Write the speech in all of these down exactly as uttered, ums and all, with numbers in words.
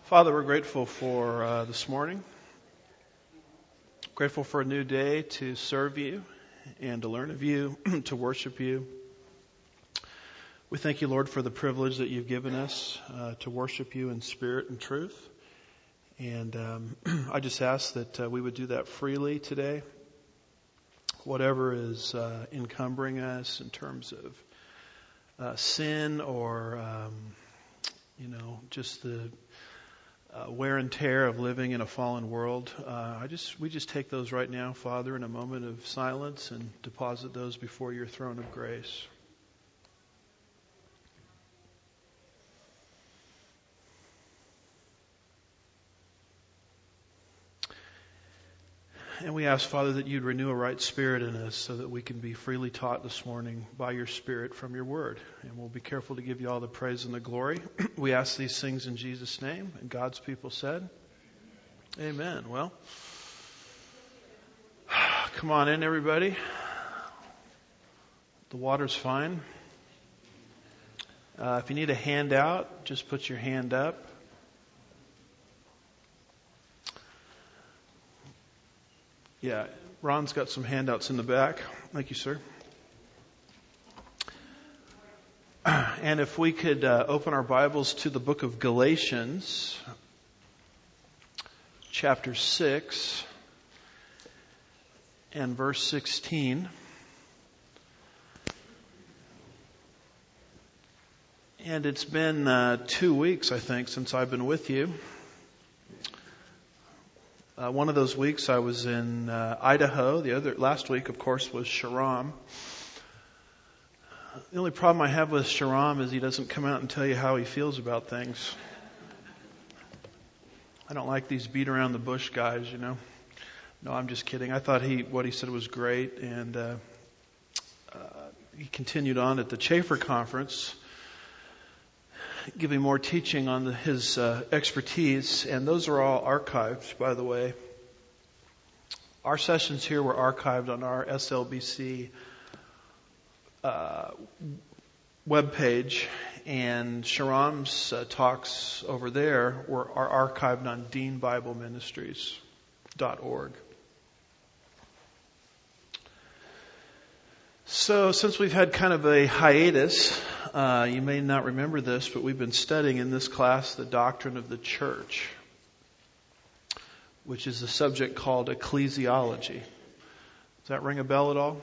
Father, we're grateful for uh, this morning. Grateful for a new day to serve you and to learn of you, to worship you. We thank you, Lord, for the privilege that you've given us uh, to worship you in spirit and truth. And um, I just ask that uh, we would do that freely today. Whatever is uh, encumbering us in terms of uh, sin or, um, you know, just the Uh, wear and tear of living in a fallen world. Uh, I just, we just take those right now, Father, in a moment of silence and deposit those before your throne of grace. And we ask, Father, that you'd renew a right spirit in us so that we can be freely taught this morning by your Spirit from your word. And we'll be careful to give you all the praise and the glory. We ask these things in Jesus' name. And God's people said, Amen. Well, come on in, everybody. The water's fine. Uh, if you need a handout, just put your hand up. Yeah, Ron's got some handouts in the back. Thank you, sir. And if we could uh, open our Bibles to the book of Galatians, chapter six, and verse sixteen. And it's been uh, two weeks, I think, since I've been with you. Uh, one of those weeks I was in uh, Idaho. The other last week, of course, was Sharam. The only problem I have with Sharam is he doesn't come out and tell you how he feels about things. I don't like these beat around the bush guys, you know. No, I'm just kidding. I thought he what he said was great, and uh, uh, he continued on at the Chafer Conference, giving more teaching on the, his uh, expertise, and those are all archived, by the way. Our sessions here were archived on our S L B C uh, webpage, and Sharam's uh, talks over there were are archived on dean bible ministries dot org. So since we've had kind of a hiatus, uh, you may not remember this, but we've been studying in this class the doctrine of the church, which is a subject called ecclesiology. Does that ring a bell at all?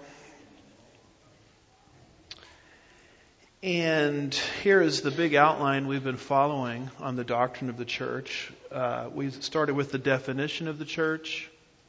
And here is the big outline we've been following on the doctrine of the church. Uh, we started with the definition of the church,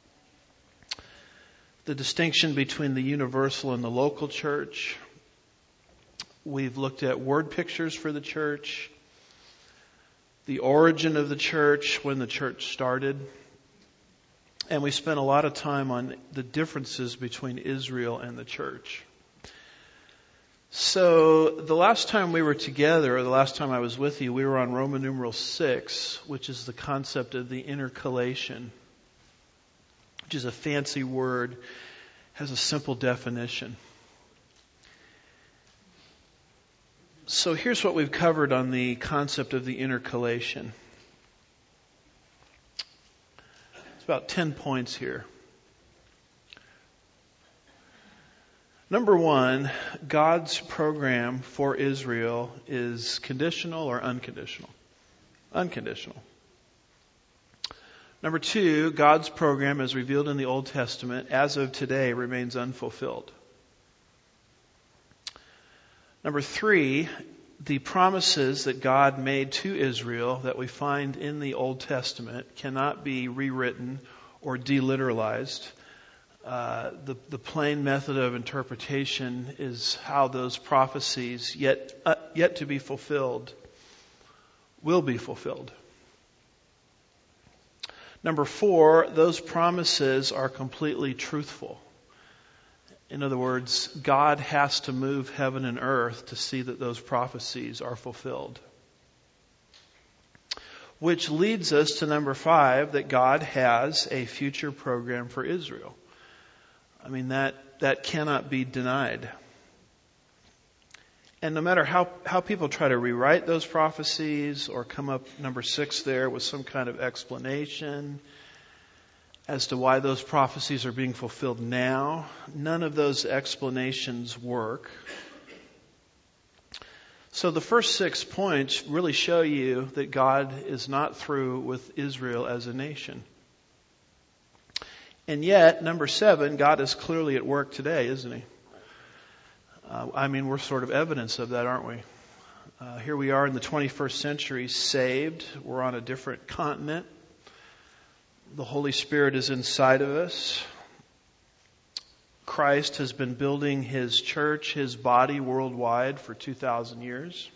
the distinction between the universal and the local church. We've looked at word pictures for the church, the origin of the church, when the church started, and we spent a lot of time on the differences between Israel and the church. So the last time we were together, or the last time I was with you, we were on Roman numeral six, which is the concept of the intercalation, which is a fancy word, has a simple definition. So here's what we've covered on the concept of the intercalation. It's about ten points here. Number one, God's program for Israel is conditional or unconditional? Unconditional. Number two, God's program as revealed in the Old Testament as of today remains unfulfilled. Number three, the promises that God made to Israel that we find in the Old Testament cannot be rewritten or deliteralized. Uh, the, the plain method of interpretation is how those prophecies yet, uh, yet to be fulfilled will be fulfilled. Number four, those promises are completely truthful. In other words, God has to move heaven and earth to see that those prophecies are fulfilled. Which leads us to number five, that God has a future program for Israel. I mean, that, that cannot be denied. And no matter how, how people try to rewrite those prophecies or come up, number six there, with some kind of explanation as to why those prophecies are being fulfilled now, none of those explanations work. So the first six points really show you that God is not through with Israel as a nation. And yet, number seven, God is clearly at work today, isn't He? Uh, I mean, we're sort of evidence of that, aren't we? Uh, here we are in the twenty-first century, saved. We're on a different continent. The Holy Spirit is inside of us. Christ has been building His church, His body worldwide for two thousand years.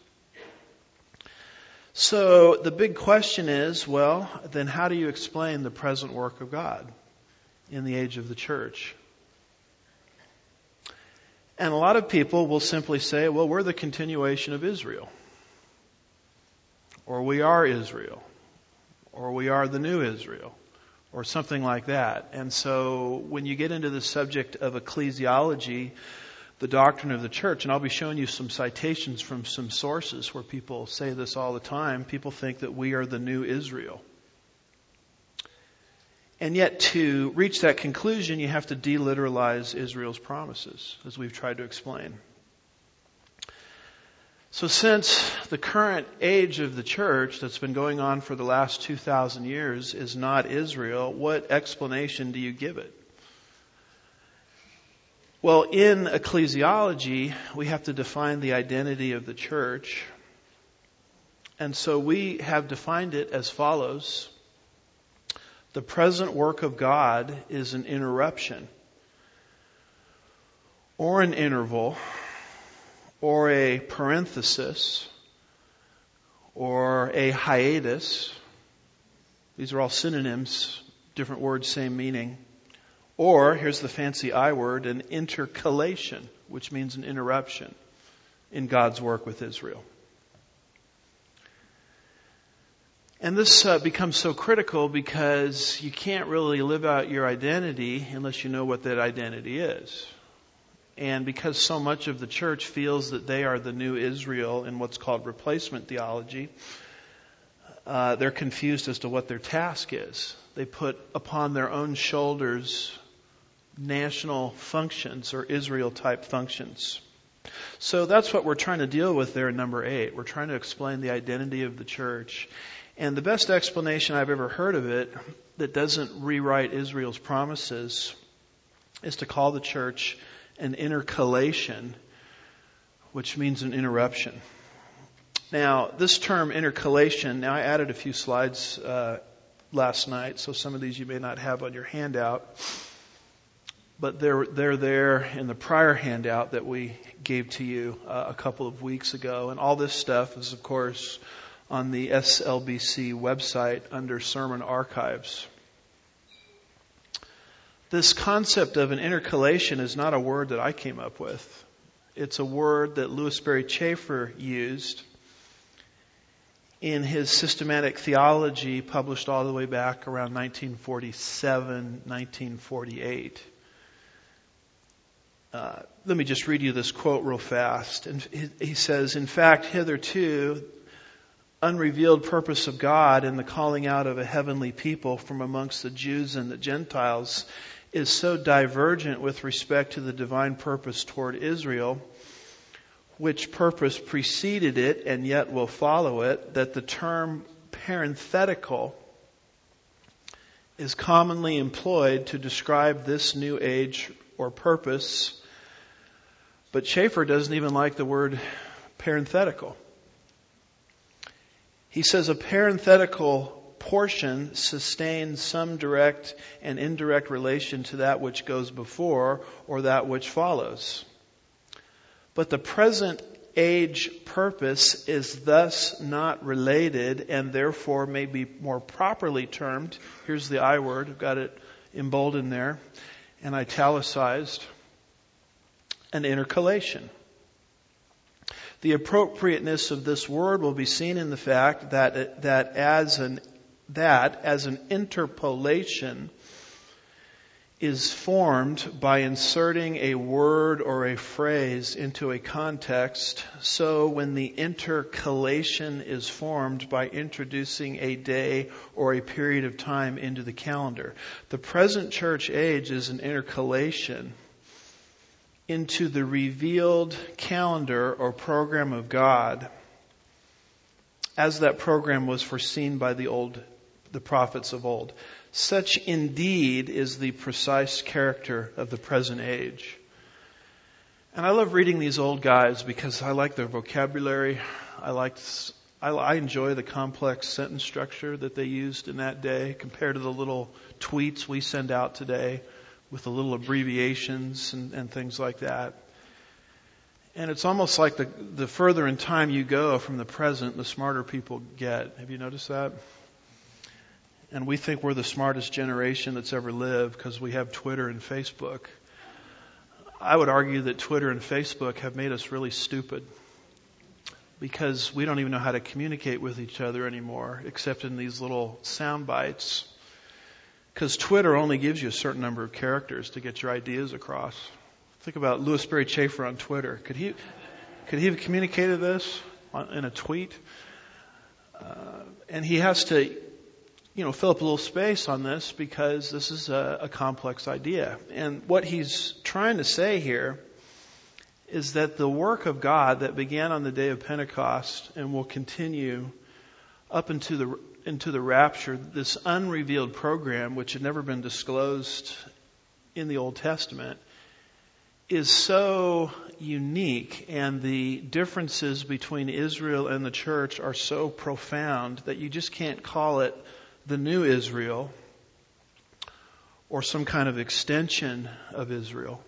So the big question is, well, then how do you explain the present work of God in the age of the church? And a lot of people will simply say, well, we're the continuation of Israel. Or we are Israel. Or we are the new Israel. Or something like that. And so when you get into the subject of ecclesiology, the doctrine of the church, and I'll be showing you some citations from some sources where people say this all the time, people think that we are the new Israel. And yet to reach that conclusion, you have to deliteralize Israel's promises, as we've tried to explain. So since the current age of the church that's been going on for the last two thousand years is not Israel, what explanation do you give it? Well, in ecclesiology, we have to define the identity of the church. And so we have defined it as follows. The present work of God is an interruption, or an interval, or a parenthesis, or a hiatus. These are all synonyms, different words, same meaning. Or, here's the fancy I word, an intercalation, which means an interruption in God's work with Israel. And this uh, becomes so critical because you can't really live out your identity unless you know what that identity is. And because so much of the church feels that they are the new Israel in what's called replacement theology, uh, they're confused as to what their task is. They put upon their own shoulders national functions or Israel-type functions. So that's what we're trying to deal with there in number eight. We're trying to explain the identity of the church. And the best explanation I've ever heard of it that doesn't rewrite Israel's promises is to call the church an intercalation, which means an interruption. Now, this term intercalation, now I added a few slides uh, last night, so some of these you may not have on your handout. But they're, they're there in the prior handout that we gave to you uh, a couple of weeks ago. And all this stuff is, of course, on the S L B C website under Sermon Archives. This concept of an intercalation is not a word that I came up with. It's a word that Louis Sperry Chafer used in his systematic theology published all the way back around nineteen forty-seven, nineteen forty-eight. Uh, let me just read you this quote real fast. And he, he says, in fact, hitherto, unrevealed purpose of God in the calling out of a heavenly people from amongst the Jews and the Gentiles is so divergent with respect to the divine purpose toward Israel, which purpose preceded it and yet will follow it, that the term parenthetical is commonly employed to describe this new age or purpose. But Chafer doesn't even like the word parenthetical. He says a parenthetical portion sustains some direct and indirect relation to that which goes before or that which follows. But the present age purpose is thus not related and therefore may be more properly termed, here's the I word, I've got it emboldened there and italicized, an intercalation. The appropriateness of this word will be seen in the fact that that as an that as an interpolation is formed by inserting a word or a phrase into a context. So when the intercalation is formed by introducing a day or a period of time into the calendar. The present church age is an intercalation into the revealed calendar or program of God, as that program was foreseen by the old, the prophets of old. Such indeed is the precise character of the present age. And I love reading these old guys because I like their vocabulary. I like, I, I enjoy the complex sentence structure that they used in that day compared to the little tweets we send out today with the little abbreviations and, and things like that. And it's almost like the, the further in time you go from the present, the smarter people get. Have you noticed that? And we think we're the smartest generation that's ever lived because we have Twitter and Facebook. I would argue that Twitter and Facebook have made us really stupid because we don't even know how to communicate with each other anymore except in these little sound bites. Because Twitter only gives you a certain number of characters to get your ideas across. Think about Louis Berry Chafer on Twitter. Could he, could he have communicated this in a tweet? Uh, and he has to, you know, fill up a little space on this because this is a, a complex idea. And what he's trying to say here is that the work of God that began on the day of Pentecost and will continue up into the into the rapture, this unrevealed program, which had never been disclosed in the Old Testament, is so unique, and the differences between Israel and the church are so profound that you just can't call it the new Israel or some kind of extension of Israel.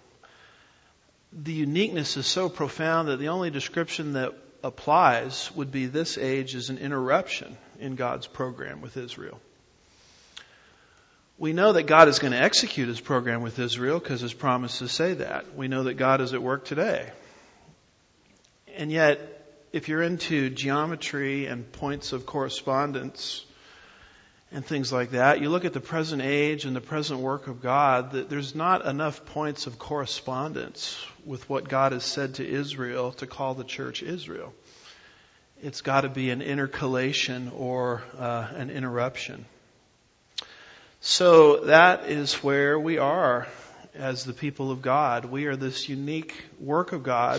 The uniqueness is so profound that the only description that applies would be this age is an interruption in God's program with Israel. We know that God is going to execute His program with Israel because His promises say that. We know that God is at work today. And yet, if you're into geometry and points of correspondence and things like that, you look at the present age and the present work of God, that there's not enough points of correspondence with what God has said to Israel to call the church Israel. It's got to be an intercalation or uh, an interruption. So that is where we are as the people of God. We are this unique work of God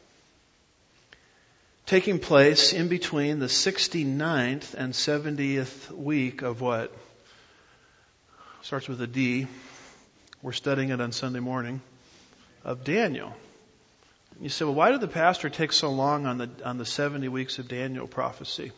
taking place in between the sixty-ninth and seventieth week of what? Starts with a D. We're studying it on Sunday morning. Of Daniel. You say, well, why did the pastor take so long on the on the seventy weeks of Daniel prophecy?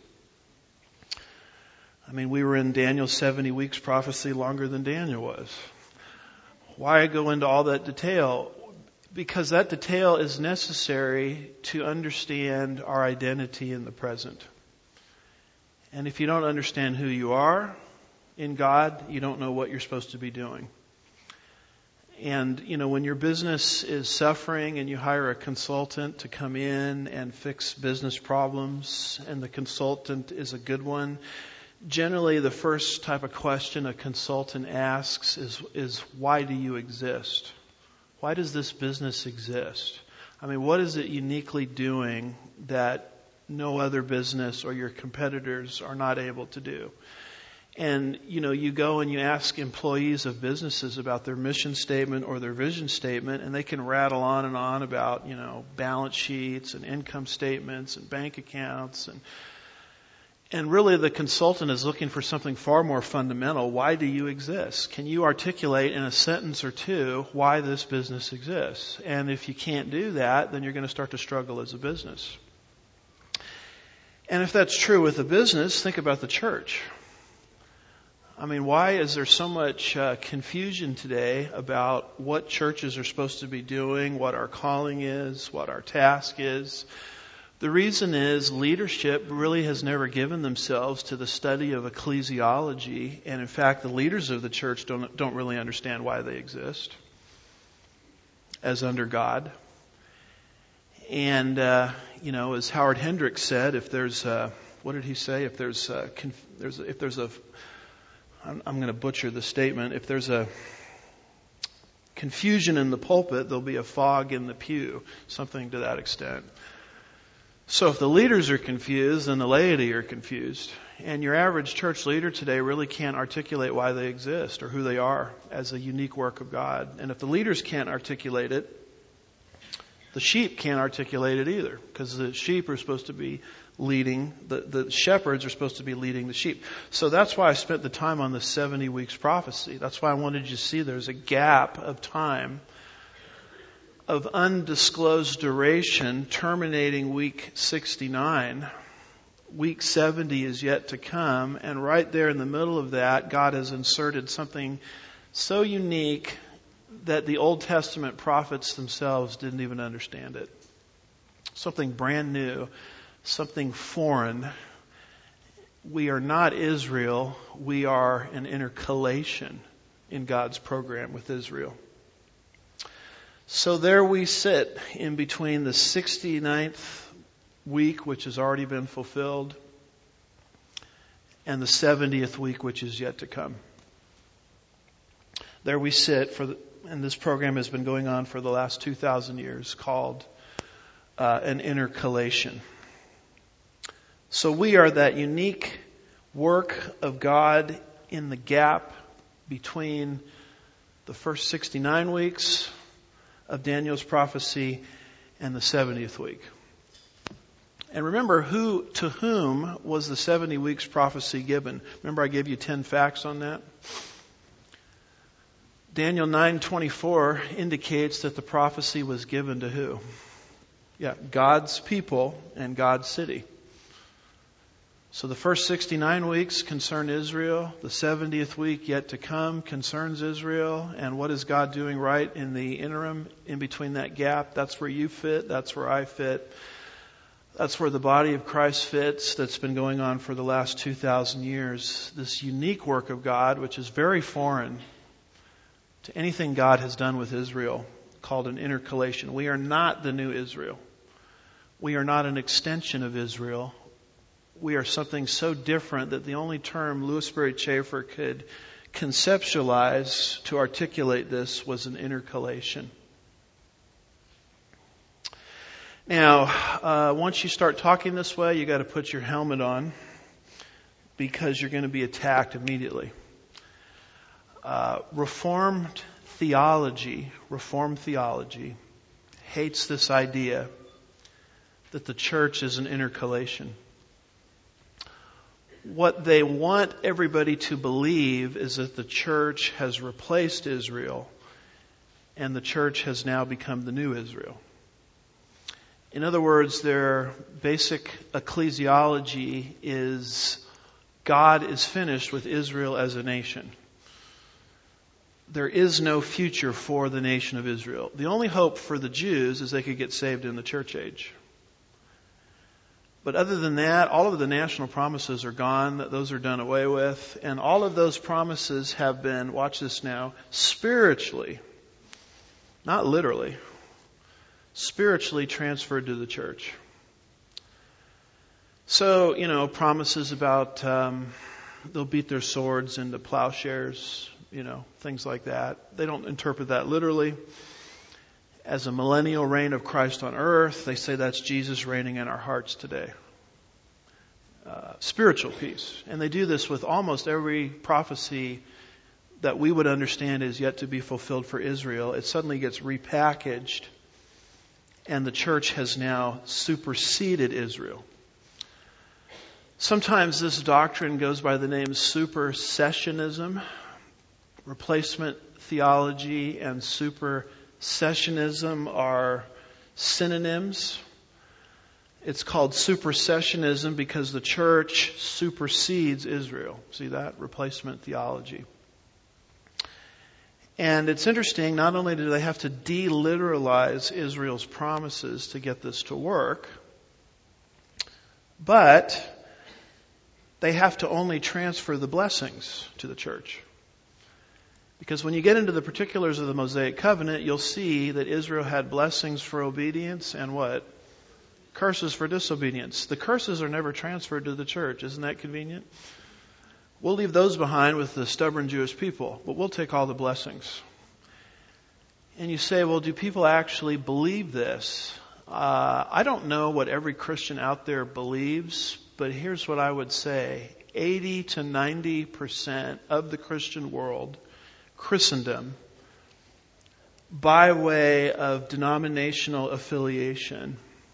I mean, we were in Daniel's seventy weeks prophecy longer than Daniel was. Why go into all that detail? Because that detail is necessary to understand our identity in the present. And if you don't understand who you are in God, you don't know what you're supposed to be doing. And, you know, when your business is suffering and you hire a consultant to come in and fix business problems, and the consultant is a good one, generally the first type of question a consultant asks is, is why do you exist? Why does this business exist? I mean, what is it uniquely doing that no other business or your competitors are not able to do? And, you know, you go and you ask employees of businesses about their mission statement or their vision statement, and they can rattle on and on about, you know, balance sheets and income statements and bank accounts. And and really the consultant is looking for something far more fundamental. Why do you exist? Can you articulate in a sentence or two why this business exists? And if you can't do that, then you're going to start to struggle as a business. And if that's true with a business, think about the church. I mean, why is there so much uh, confusion today about what churches are supposed to be doing, what our calling is, what our task is? The reason is leadership really has never given themselves to the study of ecclesiology, and in fact, the leaders of the church don't don't really understand why they exist as under God. And uh, you know, as Howard Hendricks said, if there's a, what did he say? If there's a, there's a, if there's a I'm, I'm going to butcher the statement. If there's a confusion in the pulpit, there'll be a fog in the pew, something to that extent. So if the leaders are confused, then the laity are confused. And your average church leader today really can't articulate why they exist or who they are as a unique work of God. And if the leaders can't articulate it, the sheep can't articulate it either, because the sheep are supposed to be leading, the, the shepherds are supposed to be leading the sheep. So that's why I spent the time on the seventy weeks prophecy. That's why I wanted you to see there's a gap of time of undisclosed duration terminating week sixty-nine. Week seventy is yet to come, and right there in the middle of that, God has inserted something so unique that the Old Testament prophets themselves didn't even understand it. Something brand new, something foreign. We are not Israel. We are an intercalation in God's program with Israel. So there we sit in between the sixty-ninth week, which has already been fulfilled, and the seventieth week, which is yet to come. There we sit, for the, and this program has been going on for the last two thousand years, called uh, an intercalation. So we are that unique work of God in the gap between the first sixty-nine weeks of Daniel's prophecy and the seventieth week. And remember, who to whom was the seventy weeks prophecy given? Remember I gave you ten facts on that? Daniel nine twenty-four indicates that the prophecy was given to who? Yeah, God's people and God's city. So the first sixty-nine weeks concern Israel. The seventieth week yet to come concerns Israel. And what is God doing right in the interim, in between that gap? That's where you fit. That's where I fit. That's where the body of Christ fits. That's been going on for the last two thousand years. This unique work of God, which is very foreign to anything God has done with Israel, called an intercalation. We are not the new Israel. We are not an extension of Israel. We are something so different that the only term Louis Sperry Chafer could conceptualize to articulate this was an intercalation. Now, uh, once you start talking this way, you got to put your helmet on, because you're going to be attacked immediately. Uh, Reformed theology, Reformed theology hates this idea that the church is an intercalation. What they want everybody to believe is that the church has replaced Israel and the church has now become the new Israel. In other words, their basic ecclesiology is God is finished with Israel as a nation. There is no future for the nation of Israel. The only hope for the Jews is they could get saved in the church age. But other than that, all of the national promises are gone. Those are done away with. And all of those promises have been, watch this now, spiritually, not literally, spiritually transferred to the church. So, you know, promises about um, they'll beat their swords into plowshares, you know, things like that. They don't interpret that literally as a millennial reign of Christ on earth. They say that's Jesus reigning in our hearts today. Uh, spiritual peace. And they do this with almost every prophecy that we would understand is yet to be fulfilled for Israel. It suddenly gets repackaged, and the church has now superseded Israel. Sometimes this doctrine goes by the name supersessionism. Replacement theology and supersessionism are synonyms. It's called supersessionism because the church supersedes Israel. See that? Replacement theology. And it's interesting, not only do they have to deliteralize Israel's promises to get this to work, but they have to only transfer the blessings to the church. Because when you get into the particulars of the Mosaic covenant, you'll see that Israel had blessings for obedience and what? Curses for disobedience. The curses are never transferred to the church. Isn't that convenient? We'll leave those behind with the stubborn Jewish people, but we'll take all the blessings. And you say, well, do people actually believe this? Uh, I don't know what every Christian out there believes, but here's what I would say. eighty to ninety percent of the Christian world, Christendom, by way of denominational affiliation,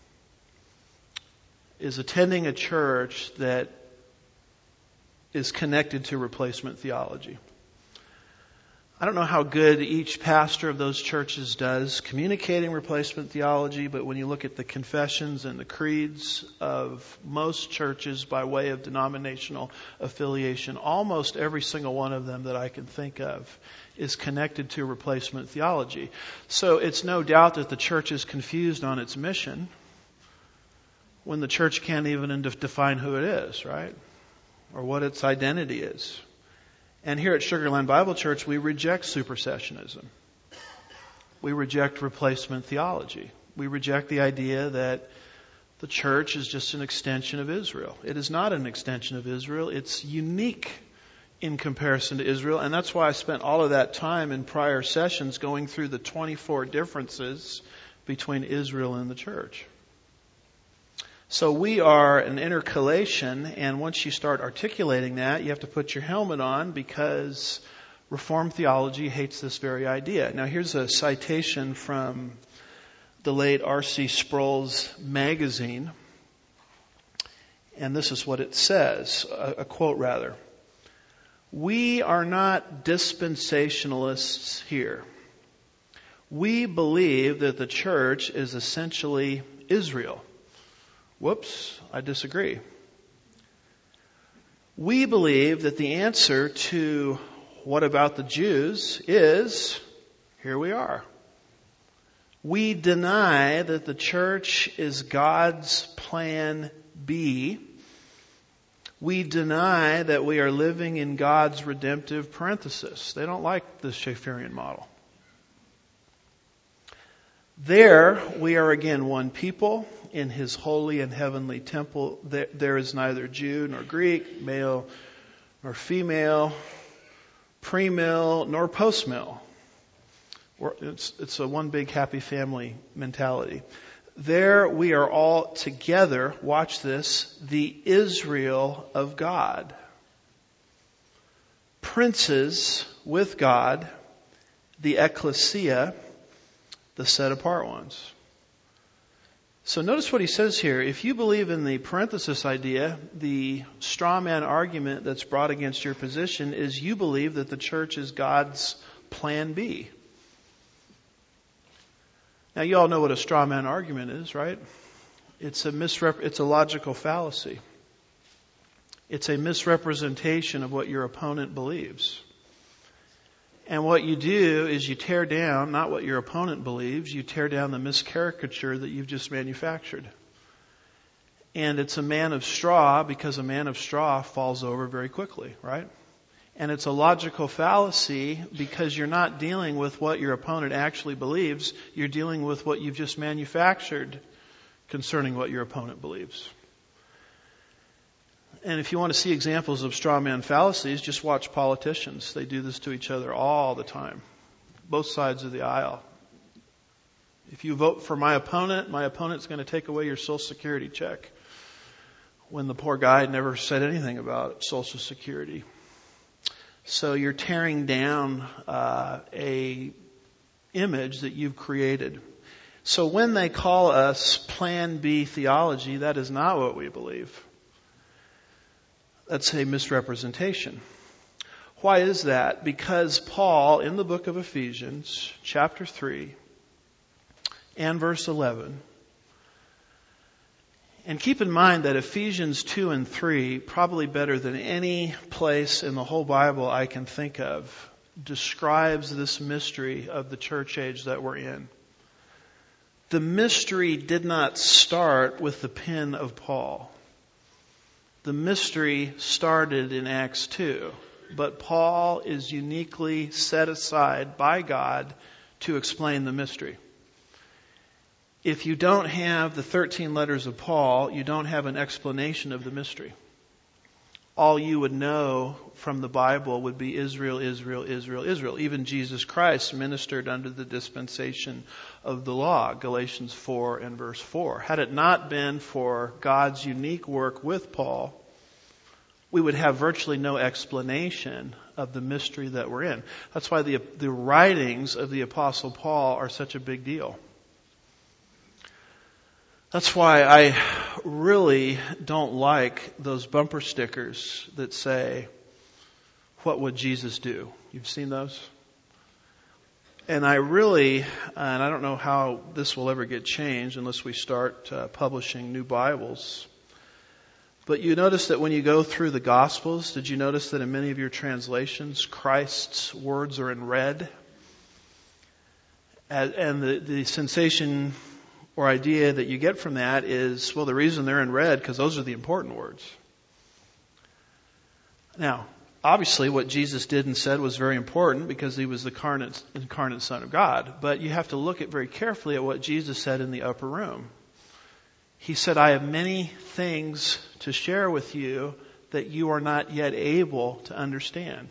is attending a church that is connected to replacement theology. I don't know how good each pastor of those churches does communicating replacement theology, but when you look at the confessions and the creeds of most churches by way of denominational affiliation, almost every single one of them that I can think of is connected to replacement theology. So it's no doubt that the church is confused on its mission when the church can't even define who it is, right? Or what its identity is. And here at Sugarland Bible Church, we reject supersessionism. We reject replacement theology. We reject the idea that the church is just an extension of Israel. It is not an extension of Israel. It's unique in comparison to Israel. And that's why I spent all of that time in prior sessions going through the twenty-four differences between Israel and the church. So we are an intercalation, and once you start articulating that, you have to put your helmet on because Reformed theology hates this very idea. Now here's a citation from the late R C Sproul's magazine, and this is what it says, a, a quote rather. We are not dispensationalists here. We believe that the church is essentially Israel. Whoops, I disagree. We believe that the answer to what about the Jews is, here we are. We deny that the church is God's plan B. We deny that we are living in God's redemptive parenthesis. They don't like the Schaefferian model. There, we are again one people in His holy and heavenly temple. There, there is neither Jew nor Greek, male nor female, pre-mill nor post-mill. It's, it's a one big happy family mentality. There we are all together, watch this, the Israel of God. Princes with God, the ecclesia, the set apart ones. So notice what he says here. If you believe in the parenthesis idea, the straw man argument that's brought against your position is you believe that the church is God's plan B. Now you all know what a straw man argument is, right? It's a misrep- it's a logical fallacy. It's a misrepresentation of what your opponent believes. And what you do is you tear down, not what your opponent believes, you tear down the miscaricature that you've just manufactured. And it's a man of straw because a man of straw falls over very quickly, right? And it's a logical fallacy because you're not dealing with what your opponent actually believes, you're dealing with what you've just manufactured concerning what your opponent believes. And if you want to see examples of straw man fallacies, just watch politicians. They do this to each other all the time. Both sides of the aisle. If you vote for my opponent, my opponent's going to take away your Social Security check. When the poor guy never said anything about Social Security. So you're tearing down uh, a image that you've created. So when they call us Plan B theology, that is not what we believe. That's a misrepresentation. Why is that? Because Paul, in the book of Ephesians, chapter three, and verse eleven, and keep in mind that Ephesians two and three, probably better than any place in the whole Bible I can think of, describes this mystery of the church age that we're in. The mystery did not start with the pen of Paul. The mystery started in Acts two, but Paul is uniquely set aside by God to explain the mystery. If you don't have the thirteen letters of Paul, you don't have an explanation of the mystery. all you would know from the Bible would be Israel, Israel, Israel, Israel. Even Jesus Christ ministered under the dispensation of the law, Galatians four and verse four. Had it not been for God's unique work with Paul, we would have virtually no explanation of the mystery that we're in. That's why the, the writings of the Apostle Paul are such a big deal. That's why I really don't like those bumper stickers that say, "What would Jesus do?" You've seen those? And I really, and I don't know how this will ever get changed unless we start uh, publishing new Bibles. But you notice that when you go through the Gospels, did you notice that in many of your translations, Christ's words are in red? And the, the sensation or idea that you get from that is, well, the reason they're in red, because those are the important words. Now, obviously what Jesus did and said was very important because he was the incarnate, incarnate Son of God. But you have to look at very carefully at what Jesus said in the upper room. He said, "I have many things to share with you that you are not yet able to understand.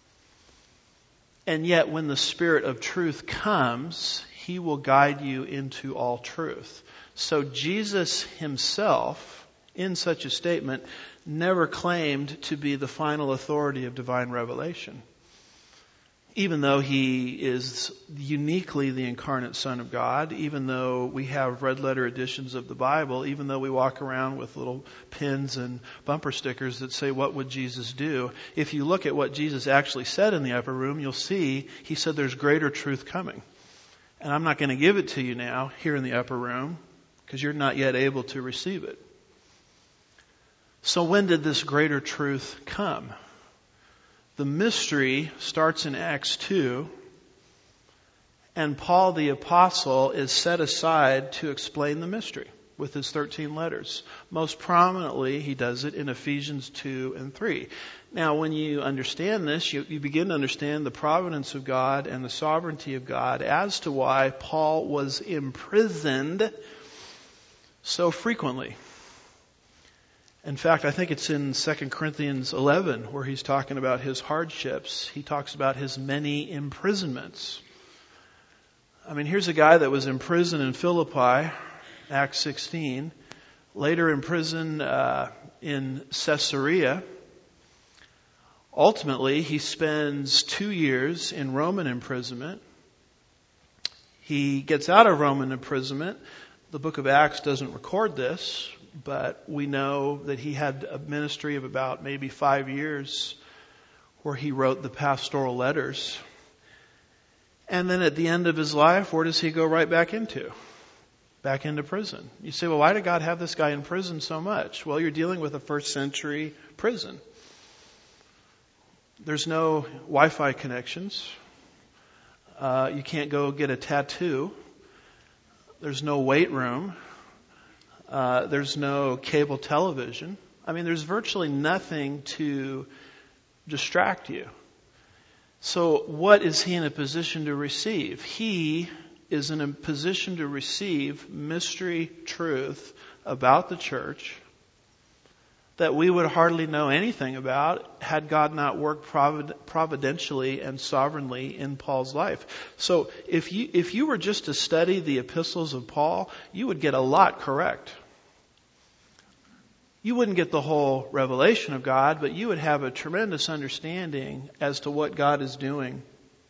And yet when the Spirit of truth comes, He will guide you into all truth." So Jesus himself, in such a statement, never claimed to be the final authority of divine revelation. Even though he is uniquely the incarnate Son of God, even though we have red letter editions of the Bible, even though we walk around with little pins and bumper stickers that say, "What would Jesus do?" If you look at what Jesus actually said in the upper room, you'll see he said there's greater truth coming. And I'm not going to give it to you now here in the upper room because you're not yet able to receive it. So when did this greater truth come? The mystery starts in Acts two, and Paul the Apostle is set aside to explain the mystery with his thirteen letters. Most prominently, he does it in Ephesians two and three. Now, when you understand this, you, you begin to understand the providence of God and the sovereignty of God as to why Paul was imprisoned so frequently. In fact, I think it's in Second Corinthians eleven where he's talking about his hardships. He talks about his many imprisonments. I mean, here's a guy that was imprisoned in Philippi, Acts sixteen, later imprisoned uh, in Caesarea. Ultimately, he spends two years in Roman imprisonment. He gets out of Roman imprisonment. The book of Acts doesn't record this, but we know that he had a ministry of about maybe five years where he wrote the pastoral letters. And then at the end of his life, where does he go right back into? Back into prison. You say, well, why did God have this guy in prison so much? Well, you're dealing with a first century prison. There's no Wi-Fi connections. Uh, you can't go get a tattoo. There's no weight room. Uh, there's no cable television. I mean, there's virtually nothing to distract you. So what is he in a position to receive? He is in a position to receive mystery truth about the church that we would hardly know anything about had God not worked provid- providentially and sovereignly in Paul's life. So if you, if you were just to study the epistles of Paul, you would get a lot correct. You wouldn't get the whole revelation of God, but you would have a tremendous understanding as to what God is doing.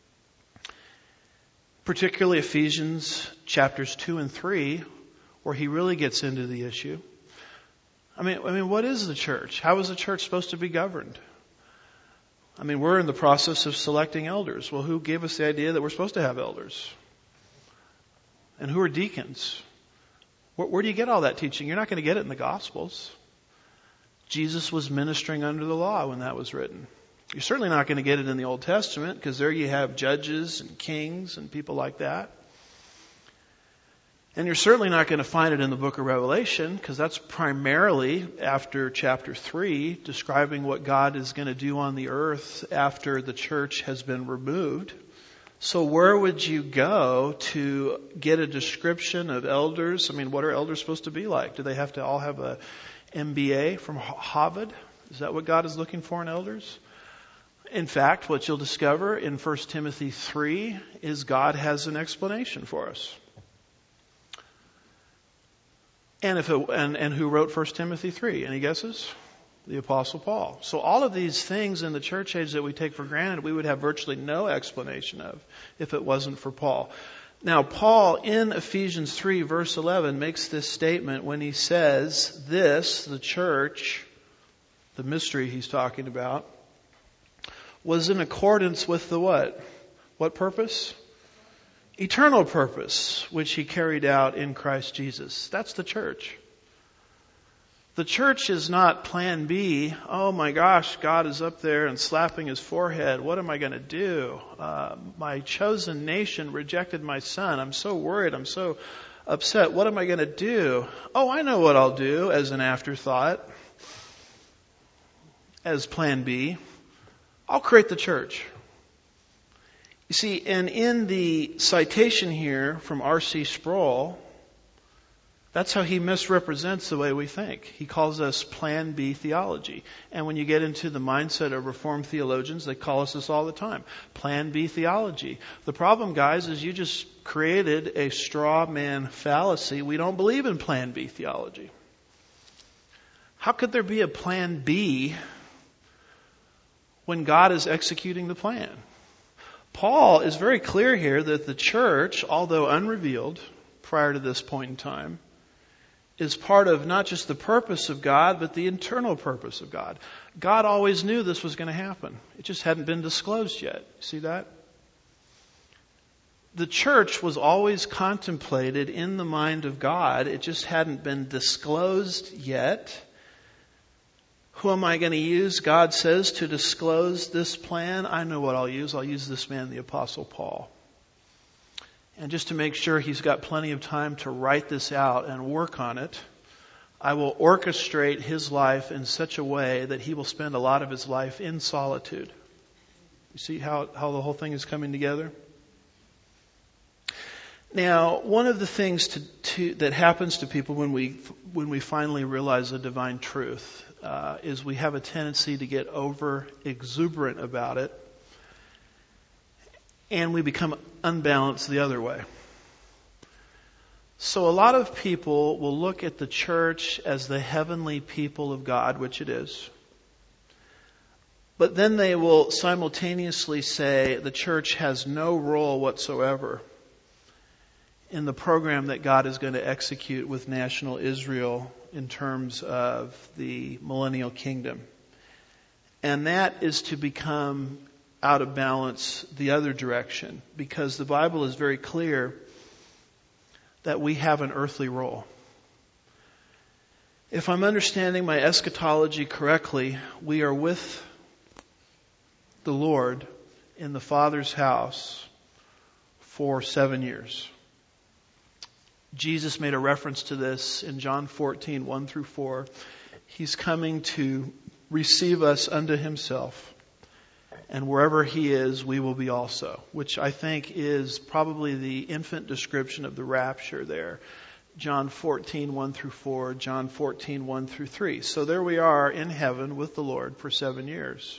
Particularly Ephesians chapters two and three, where he really gets into the issue. I mean, I mean, what is the church? How is the church supposed to be governed? I mean, we're in the process of selecting elders. Well, who gave us the idea that we're supposed to have elders? And who are deacons? Where, where do you get all that teaching? You're not going to get it in the Gospels. Jesus was ministering under the law when that was written. You're certainly not going to get it in the Old Testament because there you have judges and kings and people like that. And you're certainly not going to find it in the book of Revelation because that's primarily after chapter three, describing what God is going to do on the earth after the church has been removed. So where would you go to get a description of elders? I mean, what are elders supposed to be like? Do they have to all have a M B A from Harvard? Is that what God is looking for in elders? In fact, what you'll discover in First Timothy three is God has an explanation for us. And if it, and, and who wrote First Timothy three? Any guesses? The Apostle Paul. So all of these things in the church age that we take for granted, we would have virtually no explanation of if it wasn't for Paul. Now, Paul in Ephesians three verse eleven makes this statement when he says this, the church, the mystery he's talking about, was in accordance with the what? What purpose? Eternal purpose, which he carried out in Christ Jesus. That's the church. The church is not plan B. Oh my gosh, God is up there and slapping his forehead. What am I going to do? Uh, my chosen nation rejected my son. I'm so worried. I'm so upset. What am I going to do? Oh, I know what I'll do as an afterthought. As plan B. I'll create the church. You see, and in the citation here from R C Sproul, that's how he misrepresents the way we think. He calls us Plan B theology. And when you get into the mindset of Reformed theologians, they call us this all the time. Plan B theology. The problem, guys, is you just created a straw man fallacy. We don't believe in Plan B theology. How could there be a Plan B when God is executing the plan? Paul is very clear here that the church, although unrevealed prior to this point in time, is part of not just the purpose of God, but the internal purpose of God. God always knew this was going to happen. It just hadn't been disclosed yet. See that? The church was always contemplated in the mind of God. It just hadn't been disclosed yet. Who am I going to use, God says, to disclose this plan? I know what I'll use. I'll use this man, the Apostle Paul. And just to make sure he's got plenty of time to write this out and work on it, I will orchestrate his life in such a way that he will spend a lot of his life in solitude. You see how, how the whole thing is coming together? Now, one of the things to, to, that happens to people when we when we finally realize the divine truth uh, is we have a tendency to get over exuberant about it, and we become unbalanced the other way. So a lot of people will look at the church as the heavenly people of God, which it is. But then they will simultaneously say the church has no role whatsoever in the program that God is going to execute with national Israel in terms of the millennial kingdom. And that is to become out of balance the other direction, because the Bible is very clear that we have an earthly role. If I'm understanding my eschatology correctly, we are with the Lord in the Father's house for seven years. Jesus made a reference to this in John fourteen, one through four. He's coming to receive us unto himself. And wherever he is, we will be also. Which I think is probably the infant description of the rapture there. John fourteen, one through four, John fourteen, one through three. So there we are in heaven with the Lord for seven years.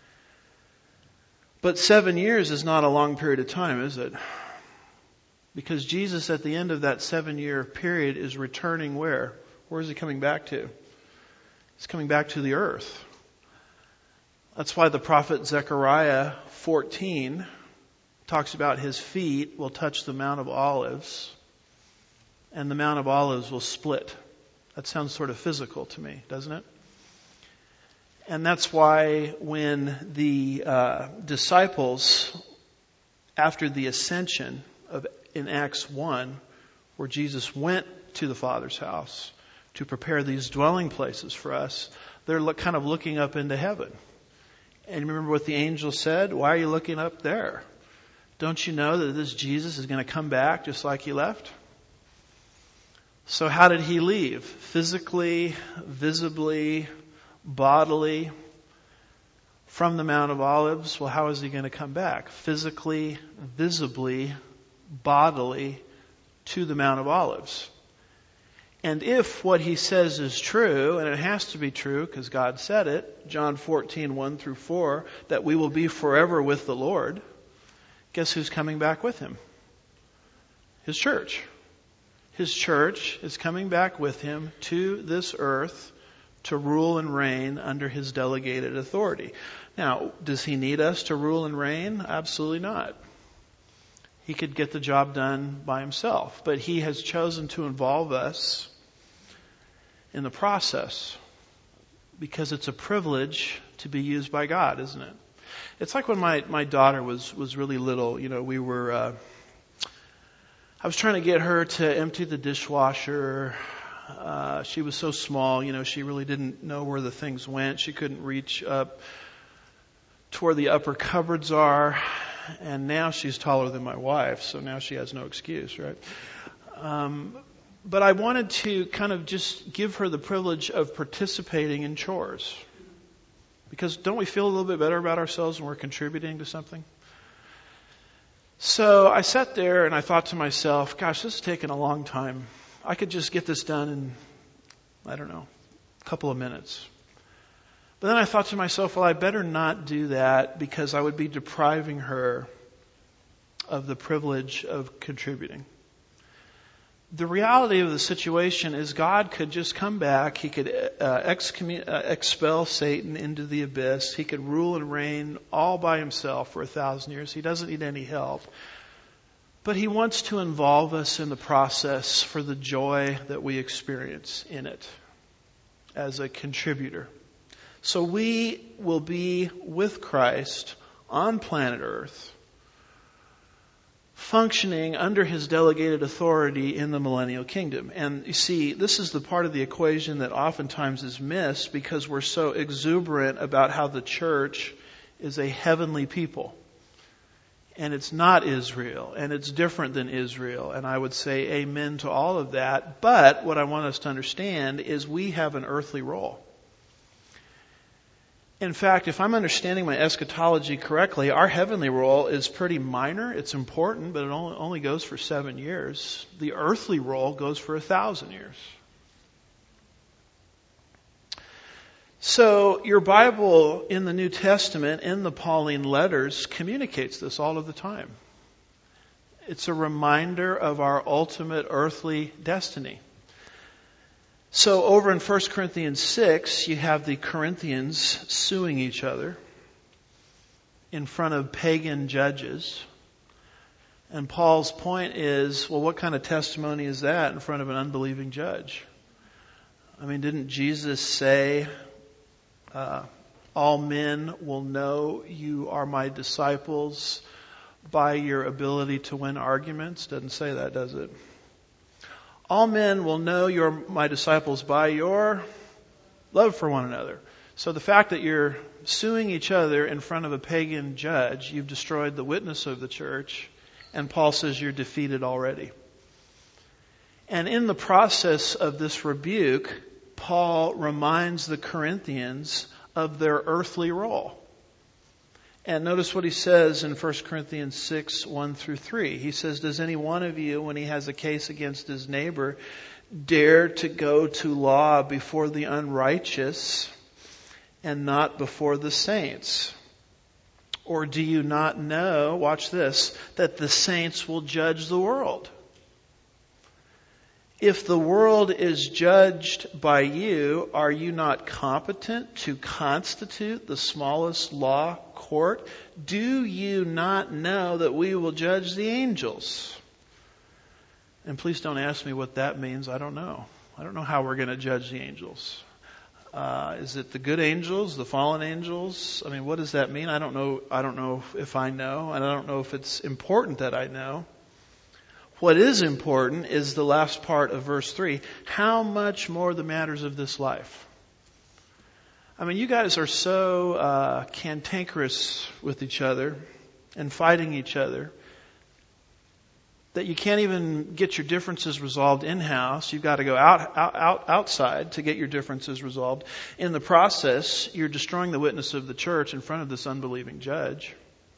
But seven years is not a long period of time, is it? Because Jesus at the end of that seven year period is returning where? Where is he coming back to? He's coming back to the earth. That's why the prophet Zechariah fourteen talks about his feet will touch the Mount of Olives, and the Mount of Olives will split. That sounds sort of physical to me, doesn't it? And that's why when the uh, disciples, after the ascension of in Acts one, where Jesus went to the Father's house to prepare these dwelling places for us, they're look, kind of looking up into heaven. And remember what the angel said? Why are you looking up there? Don't you know that this Jesus is going to come back just like he left? So how did he leave? Physically, visibly, bodily, from the Mount of Olives? Well, how is he going to come back? Physically, visibly, bodily, to the Mount of Olives. And if what he says is true, and it has to be true because God said it, John fourteen, one through four, that we will be forever with the Lord, guess who's coming back with him? His church. His church is coming back with him to this earth to rule and reign under his delegated authority. Now, does he need us to rule and reign? Absolutely not. He could get the job done by himself, but he has chosen to involve us in the process because it's a privilege to be used by God, isn't it? It's like when my, my daughter was, was really little, you know, we were, uh, I was trying to get her to empty the dishwasher. Uh, she was so small, you know, she really didn't know where the things went. She couldn't reach up to where the upper cupboards are. And now she's taller than my wife, so now she has no excuse, right? Um, but I wanted to kind of just give her the privilege of participating in chores. Because don't we feel a little bit better about ourselves when we're contributing to something? So I sat there and I thought to myself, gosh, this is taking a long time. I could just get this done in, I don't know, a couple of minutes. But then I thought to myself, well, I better not do that because I would be depriving her of the privilege of contributing. The reality of the situation is God could just come back. He could uh, excommun- uh, expel Satan into the abyss. He could rule and reign all by himself for a thousand years. He doesn't need any help. But he wants to involve us in the process for the joy that we experience in it as a contributor. So we will be with Christ on planet Earth, functioning under his delegated authority in the millennial kingdom. And you see, this is the part of the equation that oftentimes is missed because we're so exuberant about how the church is a heavenly people. And it's not Israel, and it's different than Israel. And I would say amen to all of that. But what I want us to understand is we have an earthly role. In fact, if I'm understanding my eschatology correctly, our heavenly role is pretty minor. It's important, but it only goes for seven years. The earthly role goes for a thousand years. So your Bible in the New Testament, in the Pauline letters, communicates this all of the time. It's a reminder of our ultimate earthly destiny. So over in First Corinthians six, you have the Corinthians suing each other in front of pagan judges. And Paul's point is, well, what kind of testimony is that in front of an unbelieving judge? I mean, didn't Jesus say, uh, all men will know you are my disciples by your ability to win arguments? Doesn't say that, does it? All men will know you're my disciples by your love for one another. So the fact that you're suing each other in front of a pagan judge, you've destroyed the witness of the church. And Paul says you're defeated already. And in the process of this rebuke, Paul reminds the Corinthians of their earthly role. And notice what he says in First Corinthians six, one through three. He says, does any one of you, when he has a case against his neighbor, dare to go to law before the unrighteous and not before the saints? Or do you not know, watch this, that the saints will judge the world? If the world is judged by you, are you not competent to constitute the smallest law court? Do you not know that we will judge the angels? And please don't ask me what that means. I don't know. I don't know how we're going to judge the angels. Uh, is it the good angels, the fallen angels? I mean, what does that mean? I don't know. I don't know if I know, and I don't know if it's important that I know. What is important is the last part of verse three. How much more the matters of this life? I mean, you guys are so uh, cantankerous with each other and fighting each other that you can't even get your differences resolved in-house. You've got to go out, out, out outside to get your differences resolved. In the process, you're destroying the witness of the church in front of this unbelieving judge.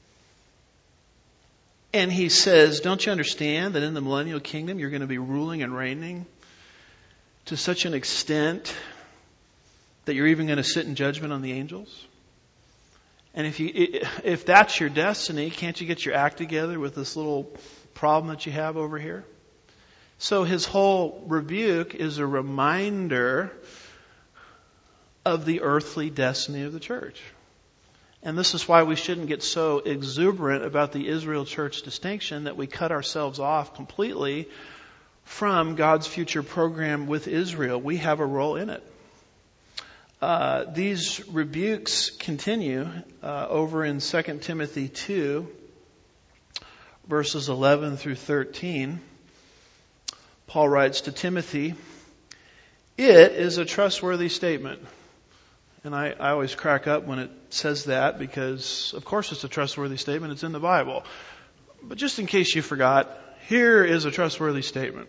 And he says, don't you understand that in the millennial kingdom you're going to be ruling and reigning? to such an extent that you're even going to sit in judgment on the angels? And if you, if that's your destiny, can't you get your act together with this little problem that you have over here? So his whole rebuke is a reminder of the earthly destiny of the church. And this is why we shouldn't get so exuberant about the Israel church distinction that we cut ourselves off completely from God's future program with Israel. We have a role in it. Uh, these rebukes continue uh, over in Second Timothy two, verses eleven through thirteen. Paul writes to Timothy, "It is a trustworthy statement." And I, I always crack up when it says that because, of course, it's a trustworthy statement. It's in the Bible. But just in case you forgot, here is a trustworthy statement.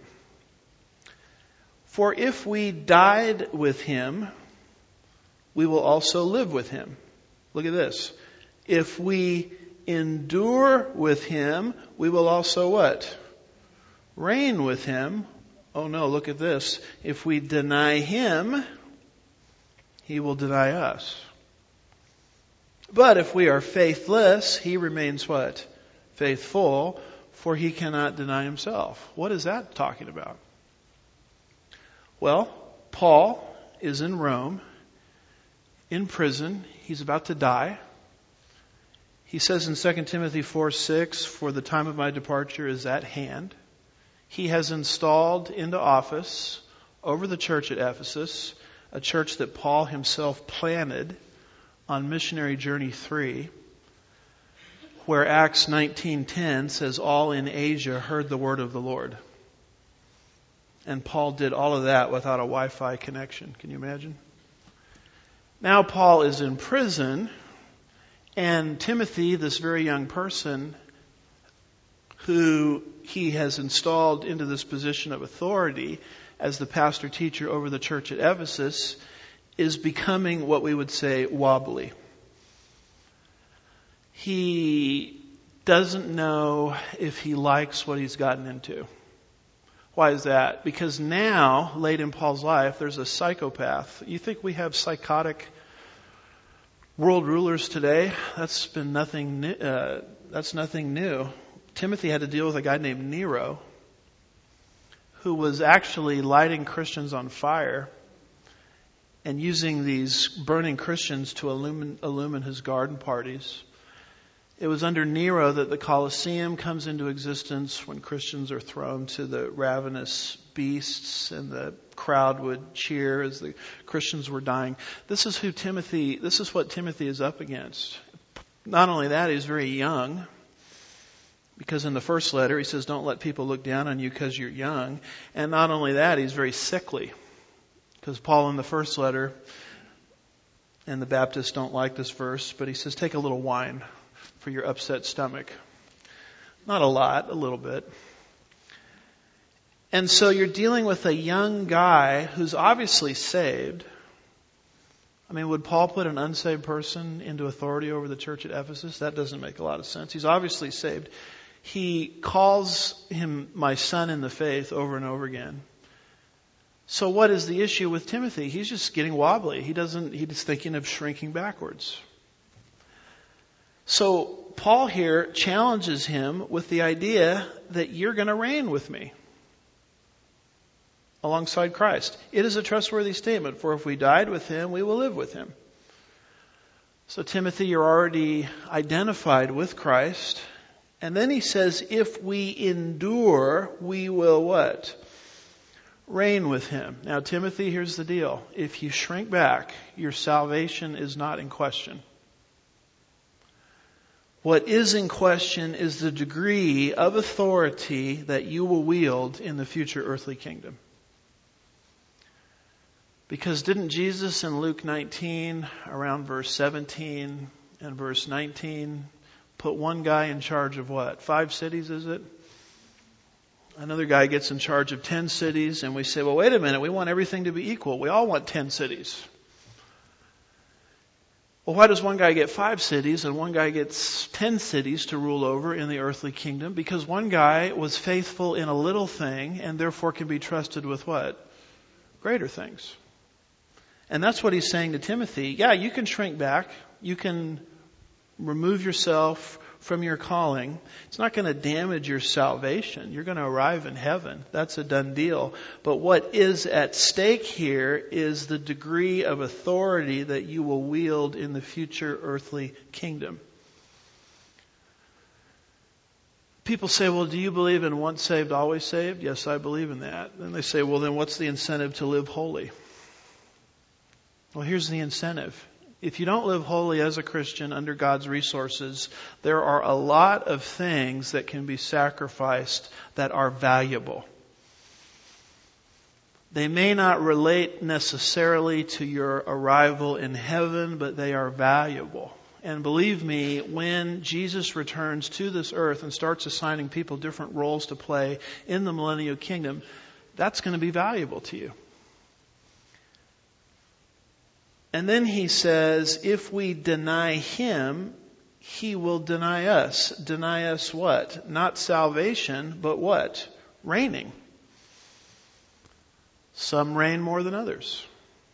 "For if we died with him, we will also live with him." Look at this. "If we endure with him, we will also" what? "Reign with him." Oh no, look at this. "If we deny him, he will deny us. But if we are faithless, he remains" what? "Faithful, for he cannot deny himself." What is that talking about? Well, Paul is in Rome, in prison. He's about to die. He says in Second Timothy four six, "For the time of my departure is at hand." He has installed into office over the church at Ephesus, a church that Paul himself planted on missionary journey three, where Acts nineteen ten says all in Asia heard the word of the Lord. And Paul did all of that without a Wi-Fi connection. Can you imagine? Now Paul is in prison, and Timothy, this very young person who he has installed into this position of authority as the pastor teacher over the church at Ephesus, is becoming what we would say wobbly. He doesn't know if he likes what he's gotten into. Why is that? Because now, late in Paul's life, there's a psychopath. You think we have psychotic world rulers today? That's been nothing new. Uh, that's nothing new. Timothy had to deal with a guy named Nero, who was actually lighting Christians on fire and using these burning Christians to illumine, illumine his garden parties. It was under Nero that the Colosseum comes into existence, when Christians are thrown to the ravenous beasts and the crowd would cheer as the Christians were dying. This is who Timothy, this is what Timothy is up against. Not only that, he's very young, because in the first letter he says, "Don't let people look down on you because you're young." And not only that, he's very sickly, because Paul in the first letter, and the Baptists don't like this verse, but he says, "Take a little wine for your upset stomach." Not a lot, a little bit. And so you're dealing with a young guy who's obviously saved. I mean, would Paul put an unsaved person into authority over the church at Ephesus? That doesn't make a lot of sense. He's obviously saved. He calls him "my son in the faith" over and over again. So what is the issue with Timothy? He's just getting wobbly. He doesn't, he's thinking of shrinking backwards. So Paul here challenges him with the idea that you're going to reign with me alongside Christ. It is a trustworthy statement, for if we died with him, we will live with him. So Timothy, you're already identified with Christ. And then he says, if we endure, we will what? Reign with him. Now, Timothy, here's the deal. If you shrink back, your salvation is not in question. What is in question is the degree of authority that you will wield in the future earthly kingdom. Because didn't Jesus in Luke nineteen, around verse seventeen and verse nineteen, put one guy in charge of what? Five cities, is it? Another guy gets in charge of ten cities, and we say, well, wait a minute, we want everything to be equal. We all want ten cities. Well, why does one guy get five cities and one guy gets ten cities to rule over in the earthly kingdom? Because one guy was faithful in a little thing and therefore can be trusted with what? greater things. And that's what he's saying to Timothy. Yeah, you can shrink back. You can remove yourself from your calling. It's not going to damage your salvation. You're going to arrive in heaven. That's a done deal. But what is at stake here is the degree of authority that you will wield in the future earthly kingdom. People say, well, do you believe in once saved, always saved? Yes, I believe in that. Then they say, well, then what's the incentive to live holy? Well, here's the incentive. If you don't live holy as a Christian under God's resources, there are a lot of things that can be sacrificed that are valuable. They may not relate necessarily to your arrival in heaven, but they are valuable. And believe me, when Jesus returns to this earth and starts assigning people different roles to play in the millennial kingdom, that's going to be valuable to you. And then he says, if we deny him, he will deny us. Deny us what? Not salvation, but what? Reigning. Some reign more than others.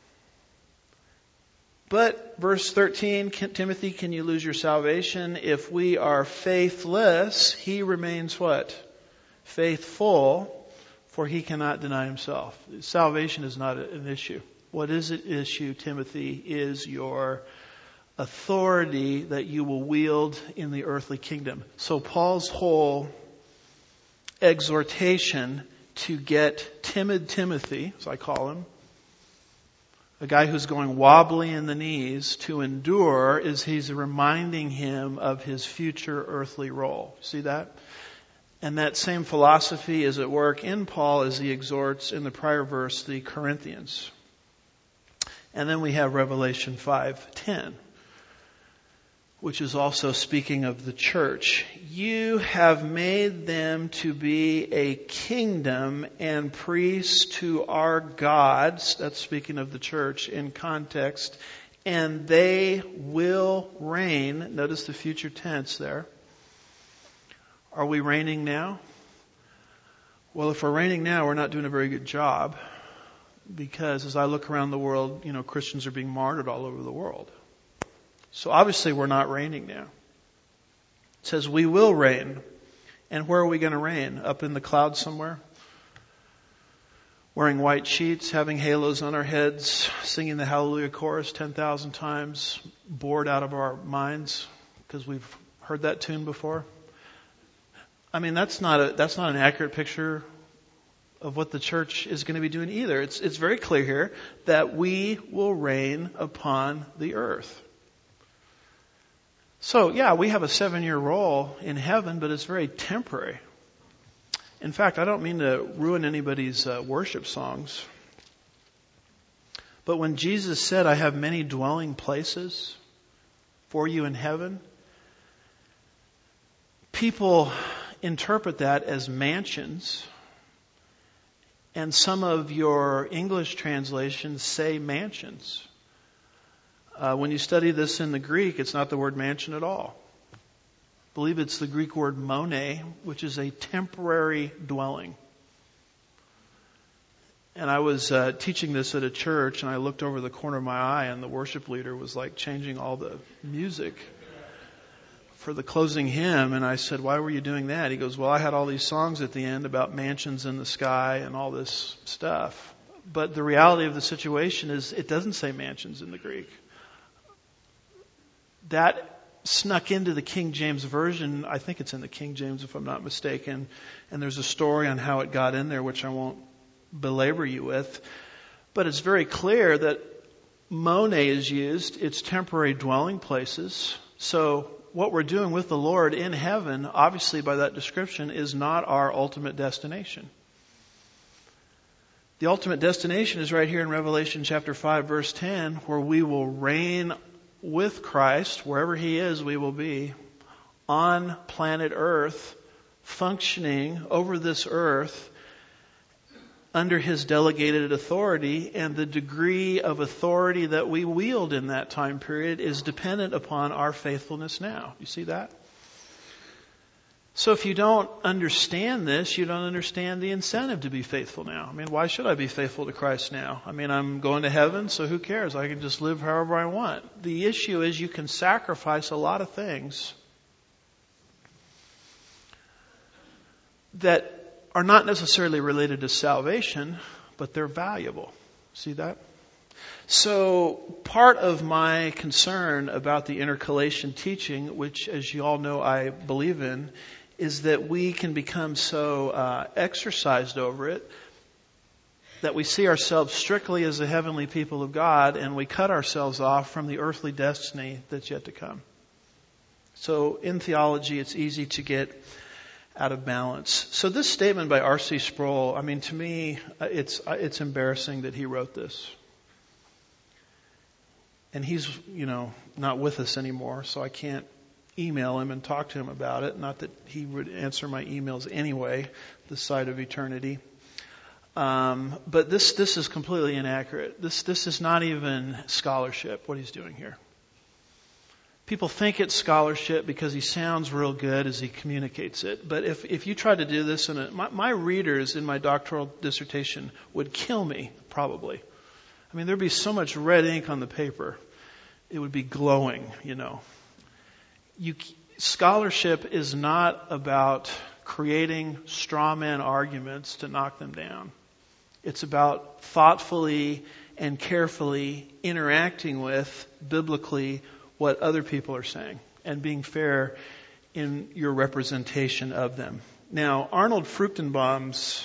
But, verse thirteen, Timothy, can you lose your salvation? If we are faithless, he remains what? Faithful, for he cannot deny himself. Salvation is not an issue. What is at issue, Timothy, is your authority that you will wield in the earthly kingdom. So Paul's whole exhortation to get timid Timothy, as I call him, a guy who's going wobbly in the knees, to endure, is he's reminding him of his future earthly role. See that? And that same philosophy is at work in Paul as he exhorts in the prior verse the Corinthians. And then we have Revelation five ten, which is also speaking of the church. You have made them to be a kingdom and priests to our gods. That's speaking of the church in context. And they will reign. Notice the future tense there. Are we reigning now? Well, if we're reigning now, we're not doing a very good job. Because as I look around the world, you know, Christians are being martyred all over the world. So obviously we're not reigning now. It says we will reign. And where are we going to reign? Up in the clouds somewhere? Wearing white sheets, having halos on our heads, singing the Hallelujah chorus ten thousand times, bored out of our minds because we've heard that tune before? I mean, that's not a, that's not an accurate picture of what the church is going to be doing either. It's, it's very clear here that we will reign upon the earth. So, yeah, we have a seven-year role in heaven, but it's very temporary. In fact, I don't mean to ruin anybody's uh, worship songs, but when Jesus said, I have many dwelling places for you in heaven, people interpret that as mansions. And some of your English translations say mansions. Uh, when you study this in the Greek, it's not the word mansion at all. I believe it's the Greek word mone, which is a temporary dwelling. And I was uh, teaching this at a church, and I looked over the corner of my eye, and the worship leader was like changing all the music for the closing hymn, and I said, why were you doing that? He goes, well, I had all these songs at the end about mansions in the sky and all this stuff. But the reality of the situation is it doesn't say mansions in the Greek. That snuck into the King James Version. I think it's in the King James if I'm not mistaken. And there's a story on how it got in there, which I won't belabor you with. But it's very clear that mone is used. It's temporary dwelling places. So what we're doing with the Lord in heaven, obviously by that description, is not our ultimate destination. The ultimate destination is right here in Revelation chapter five, verse ten, where we will reign with Christ, wherever He is, we will be, on planet Earth, functioning over this earth under His delegated authority, and the degree of authority that we wield in that time period is dependent upon our faithfulness now. You see that? So if you don't understand this, you don't understand the incentive to be faithful now. I mean, why should I be faithful to Christ now? I mean, I'm going to heaven, so who cares? I can just live however I want. The issue is you can sacrifice a lot of things that are not necessarily related to salvation, but they're valuable. See that? So part of my concern about the intercalation teaching, which as you all know I believe in, is that we can become so uh, exercised over it that we see ourselves strictly as the heavenly people of God and we cut ourselves off from the earthly destiny that's yet to come. So in theology, it's easy to get out of balance. So this statement by R C Sproul, I mean, to me, it's it's embarrassing that he wrote this. And he's, you know, not with us anymore, so I can't email him and talk to him about it. Not that he would answer my emails anyway, this side of eternity. Um, but this this is completely inaccurate. This this is not even scholarship, what he's doing here. People think it's scholarship because he sounds real good as he communicates it. But if, if you try to do this, in a, my, my readers in my doctoral dissertation would kill me, probably. I mean, there'd be so much red ink on the paper. It would be glowing, you know. You, scholarship is not about creating straw man arguments to knock them down. It's about thoughtfully and carefully interacting with, biblically, what other people are saying and being fair in your representation of them. Now, Arnold Fruchtenbaum's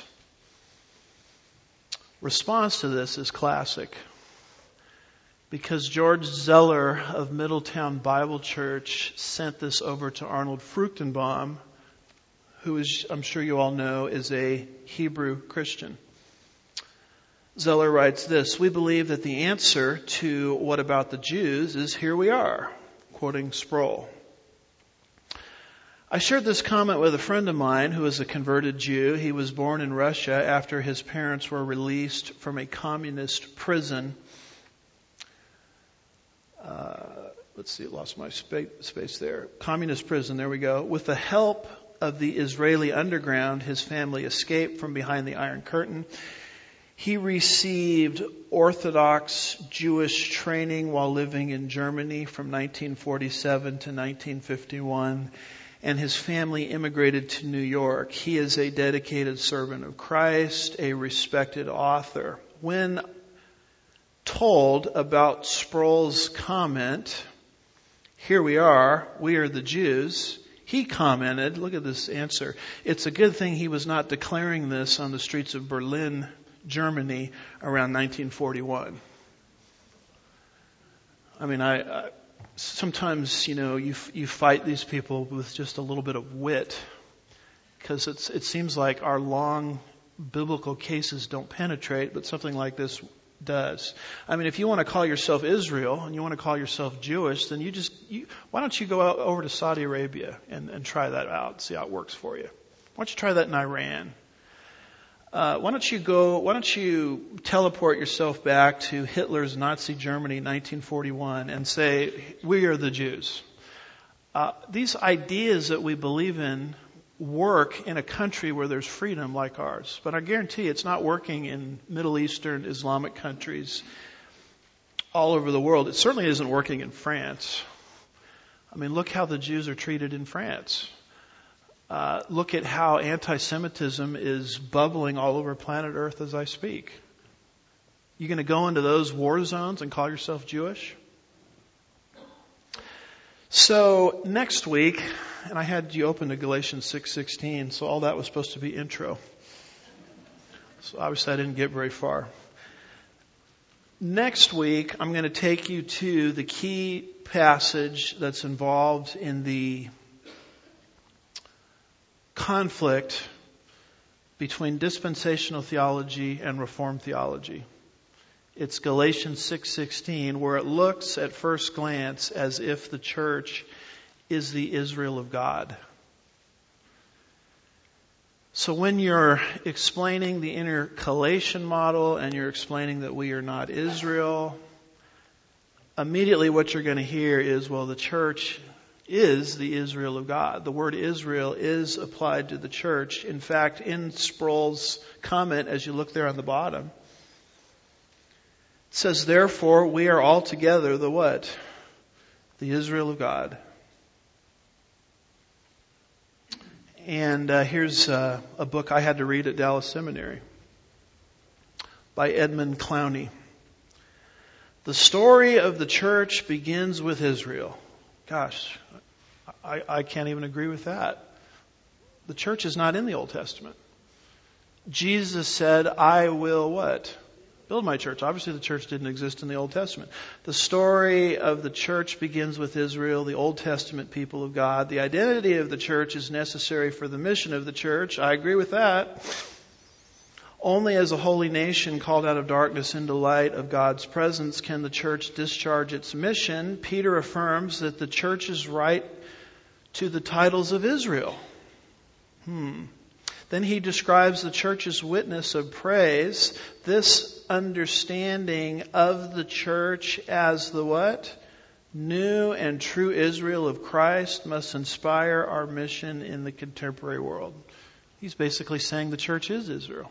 response to this is classic because George Zeller of Middletown Bible Church sent this over to Arnold Fruchtenbaum, who is, I'm sure you all know, is a Hebrew Christian. Zeller writes this: "We believe that the answer to what about the Jews is here we are," quoting Sproul. "I shared this comment with a friend of mine who is a converted Jew. He was born in Russia after his parents were released from a communist prison. Uh, let's see, I lost my space, space there. Communist prison, there we go. With the help of the Israeli underground, his family escaped from behind the Iron Curtain. He received Orthodox Jewish training while living in Germany from nineteen forty-seven to nineteen fifty-one, and his family immigrated to New York. He is a dedicated servant of Christ, a respected author." When told about Sproul's comment, "Here we are, we are the Jews," he commented, look at this answer, "It's a good thing he was not declaring this on the streets of Berlin, Germany around nineteen forty-one. I mean, I, I sometimes, you know, you you fight these people with just a little bit of wit because it's it seems like our long biblical cases don't penetrate, but something like this does. I mean, if you want to call yourself Israel and you want to call yourself Jewish, then you just you, why don't you go out over to Saudi Arabia and, and try that out, see how it works for you? Why don't you try that in Iran? Uh, why don't you go, why don't you teleport yourself back to Hitler's Nazi Germany, nineteen forty-one, and say, we are the Jews. Uh, these ideas that we believe in work in a country where there's freedom like ours. But I guarantee it's not working in Middle Eastern Islamic countries all over the world. It certainly isn't working in France. I mean, look how the Jews are treated in France. Uh, look at how anti-Semitism is bubbling all over planet Earth as I speak. You going to go into those war zones and call yourself Jewish? So next week, and I had you open to Galatians six sixteen, so all that was supposed to be intro. So obviously I didn't get very far. Next week, I'm going to take you to the key passage that's involved in the conflict between dispensational theology and Reformed theology. It's Galatians six sixteen, where it looks at first glance as if the church is the Israel of God. So when you're explaining the intercalation model and you're explaining that we are not Israel, immediately what you're going to hear is, well, the church is the Israel of God. The word Israel is applied to the church. In fact, in Sproul's comment, as you look there on the bottom, it says, therefore, we are all together the what? The Israel of God. And uh, here's uh, a book I had to read at Dallas Seminary by Edmund Clowney. The story of the church begins with Israel. Gosh, I, I can't even agree with that. The church is not in the Old Testament. Jesus said, I will what? Build my church. Obviously the church didn't exist in the Old Testament. The story of the church begins with Israel, the Old Testament people of God. The identity of the church is necessary for the mission of the church. I agree with that. Only as a holy nation called out of darkness into light of God's presence can the church discharge its mission. Peter affirms that the church is right to the titles of Israel. Hmm. Then he describes the church's witness of praise. This understanding of the church as the what? New and true Israel of Christ must inspire our mission in the contemporary world. He's basically saying the church is Israel.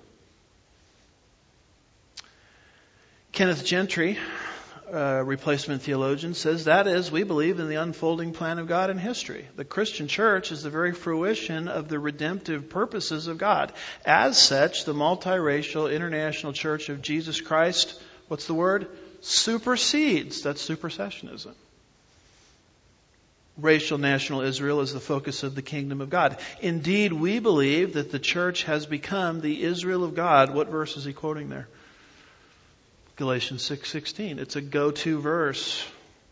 Kenneth Gentry, a replacement theologian, says that is, we believe in the unfolding plan of God in history. The Christian church is the very fruition of the redemptive purposes of God. As such, the multiracial international church of Jesus Christ, what's the word? Supersedes. That's supersessionism. Racial national Israel is the focus of the kingdom of God. Indeed, we believe that the church has become the Israel of God. What verse is he quoting there? Galatians six sixteen. It's a go-to verse.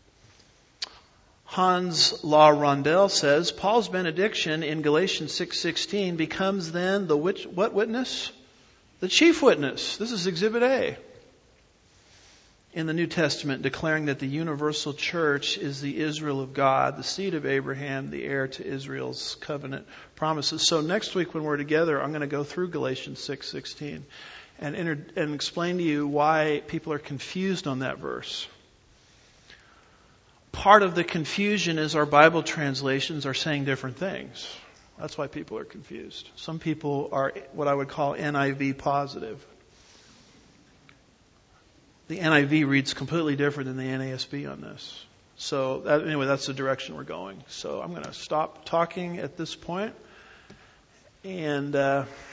Hans La Rondel says, Paul's benediction in Galatians six sixteen becomes then the which, what witness? The chief witness. This is Exhibit A. In the New Testament, declaring that the universal church is the Israel of God, the seed of Abraham, the heir to Israel's covenant promises. So next week when we're together, I'm going to go through Galatians six sixteen. And, enter, and explain to you why people are confused on that verse. Part of the confusion is our Bible translations are saying different things. That's why people are confused. Some people are what I would call N I V positive. The N I V reads completely different than the N A S B on this. So that, anyway, that's the direction we're going. So I'm going to stop talking at this point and... Uh,